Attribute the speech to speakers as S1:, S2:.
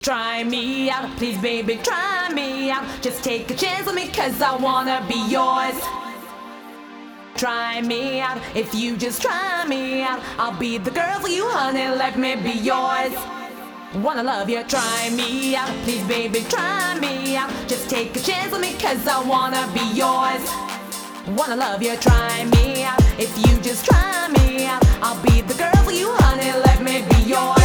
S1: Try me out, please baby, try me out. Just take a chance with me, cause I wanna be yours. Try me out, if you just try me out, I'll be the girl for you, honey, let me be yours. Wanna love you, try me out, please baby, try me out. Just take a chance with me, cause I wanna be yours. Wanna love you, try me out, if you just try me out, I'll be the girl for you, honey, let me be yours.